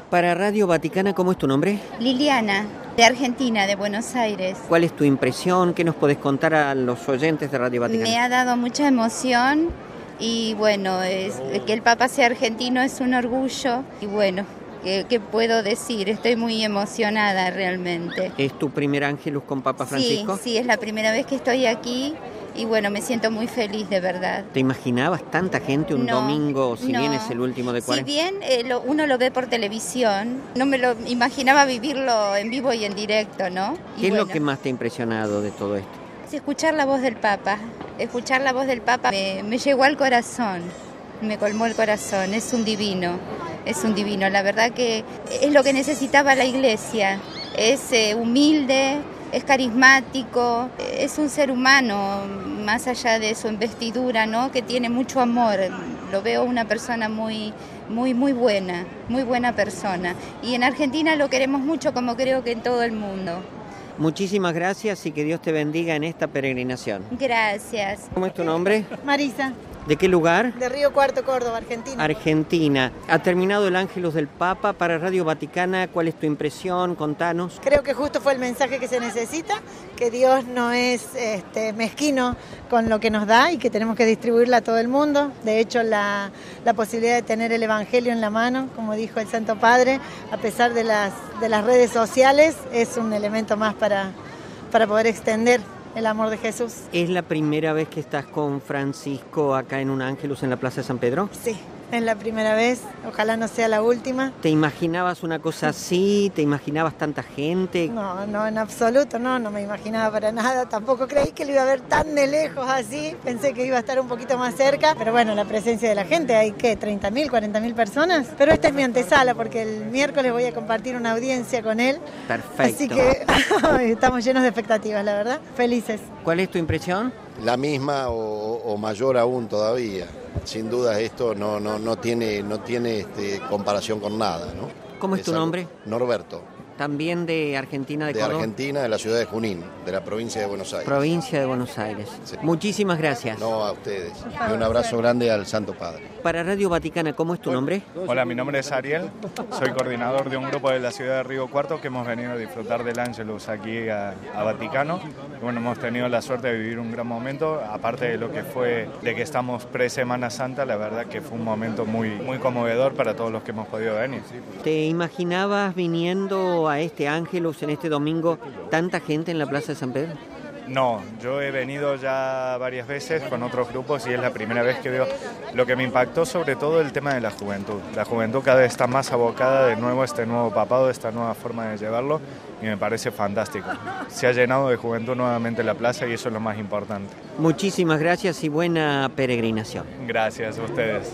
Para Radio Vaticana, ¿cómo es tu nombre? Liliana, de Argentina, de Buenos Aires. ¿Cuál es tu impresión? ¿Qué nos podés contar a los oyentes de Radio Vaticana? Me ha dado mucha emoción y bueno, que el Papa sea argentino es un orgullo y bueno, ¿qué puedo decir? Estoy muy emocionada realmente. ¿Es tu primer Ángelus con Papa Francisco? Sí, es la primera vez que estoy aquí y bueno, me siento muy feliz de verdad. ¿Te imaginabas tanta gente un domingo, si bien es el último de 40? Si bien uno lo ve por televisión, no me lo imaginaba vivirlo en vivo y en directo, ¿no? ¿Qué es lo que más te ha impresionado de todo esto? Escuchar la voz del Papa. Escuchar la voz del Papa me llegó al corazón, me colmó el corazón, es un divino. La verdad que es lo que necesitaba la Iglesia, es humilde, es carismático, es un ser humano, más allá de su investidura, ¿no? Que tiene mucho amor. Lo veo una persona muy buena persona. Y en Argentina lo queremos mucho, como creo que en todo el mundo. Muchísimas gracias y que Dios te bendiga en esta peregrinación. Gracias. ¿Cómo es tu nombre? Marisa. ¿De qué lugar? De Río Cuarto, Córdoba, Argentina. Argentina. Ha terminado el Ángelus del Papa. Para Radio Vaticana, ¿cuál es tu impresión? Contanos. Creo que justo fue el mensaje que se necesita, que Dios no es mezquino con lo que nos da y que tenemos que distribuirla a todo el mundo. De hecho, la posibilidad de tener el Evangelio en la mano, como dijo el Santo Padre, a pesar de las redes sociales, es un elemento más para poder extender el amor de Jesús. ¿Es la primera vez que estás con Francisco acá en un Ángelus en la Plaza de San Pedro? Sí, es la primera vez, ojalá no sea la última. ¿Te imaginabas una cosa así? ¿Te imaginabas tanta gente? No, en absoluto, no me imaginaba para nada. Tampoco creí que lo iba a ver tan de lejos así. Pensé que iba a estar un poquito más cerca. Pero bueno, la presencia de la gente, hay ¿qué? 30.000, 40.000 personas. Pero esta es mi antesala porque el miércoles voy a compartir una audiencia con él. Perfecto. Así que estamos llenos de expectativas, la verdad. Felices. ¿Cuál es tu impresión? La misma o mayor aún todavía. Sin duda esto no tiene comparación con nada, ¿no? ¿Cómo es tu nombre? Norberto. También de Argentina, de Córdoba. De Argentina, de la ciudad de Junín, de la provincia de Buenos Aires. Provincia de Buenos Aires. Sí. Muchísimas gracias. No, a ustedes. Y un abrazo grande al Santo Padre. Para Radio Vaticana, ¿cómo es tu nombre? Hola, mi nombre es Ariel. Soy coordinador de un grupo de la ciudad de Río Cuarto que hemos venido a disfrutar del Ángelus aquí a Vaticano. Y bueno, hemos tenido la suerte de vivir un gran momento, aparte de lo que fue de que estamos pre-Semana Santa, la verdad que fue un momento muy conmovedor para todos los que hemos podido venir. ¿Te imaginabas viniendo a este Ángelus en este domingo tanta gente en la Plaza de San Pedro? No, yo he venido ya varias veces con otros grupos y es la primera vez que veo. Lo que me impactó sobre todo el tema de la juventud. La juventud cada vez está más abocada de nuevo a este nuevo papado, esta nueva forma de llevarlo y me parece fantástico. Se ha llenado de juventud nuevamente la plaza y eso es lo más importante. Muchísimas gracias y buena peregrinación. Gracias a ustedes.